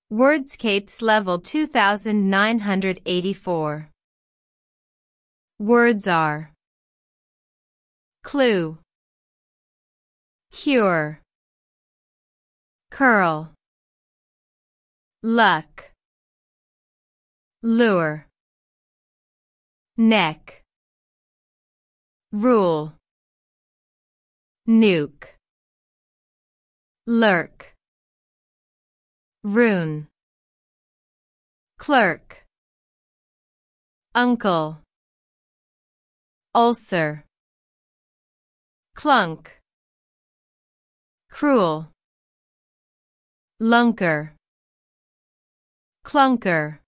Wordscapes Level 2984. Words are clue, cure, curl, luck, lure, neck, rule, nuke, lurk, rune, clerk, uncle, ulcer, clunk, cruel, lunker, clunker.